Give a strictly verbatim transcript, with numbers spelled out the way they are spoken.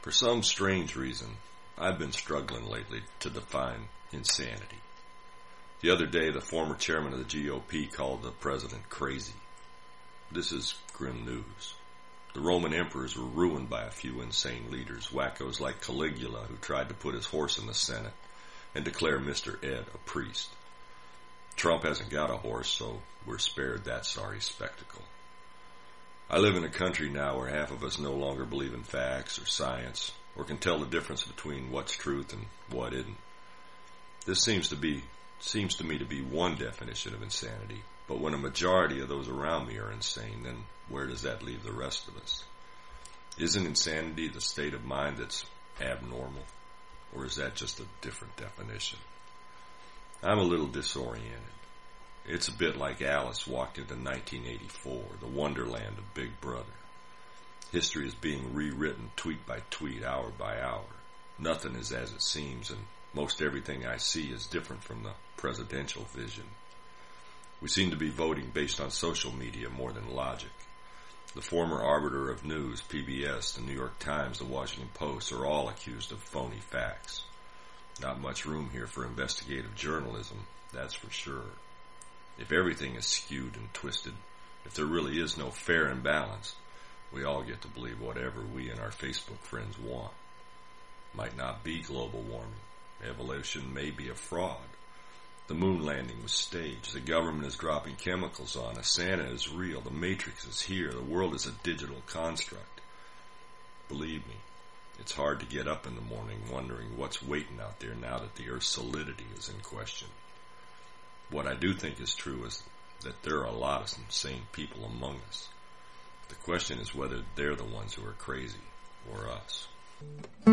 For some strange reason, I've been struggling lately to define insanity. The other day, the former chairman of the G O P called the president crazy. This is grim news. The Roman emperors were ruined by a few insane leaders, wackos like Caligula, who tried to put his horse in the Senate and declare Mister Ed a priest. Trump hasn't got a horse, so we're spared that sorry spectacle. I live in a country now where half of us no longer believe in facts or science, or can tell the difference between what's truth and what isn't. This seems to be, seems to me to be one definition of insanity, but when a majority of those around me are insane, then where does that leave the rest of us? Isn't insanity the state of mind that's abnormal, or is that just a different definition? I'm a little disoriented. It's a bit like Alice walked into nineteen eighty-four, the wonderland of Big Brother. History is being rewritten tweet by tweet, hour by hour. Nothing is as it seems, and most everything I see is different from the presidential vision. We seem to be voting based on social media more than logic. The former arbiter of news, P B S, the New York Times, the Washington Post, are all accused of phony facts. Not much room here for investigative journalism, that's for sure. If everything is skewed and twisted, if there really is no fair and balance, we all get to believe whatever we and our Facebook friends want. Might not be global warming. Evolution may be a fraud. The moon landing was staged. The government is dropping chemicals on us. Santa is real. The Matrix is here. The world is a digital construct. Believe me, it's hard to get up in the morning wondering what's waiting out there now that the Earth's solidity is in question. What I do think is true is that there are a lot of insane people among us. The question is whether they're the ones who are crazy or us.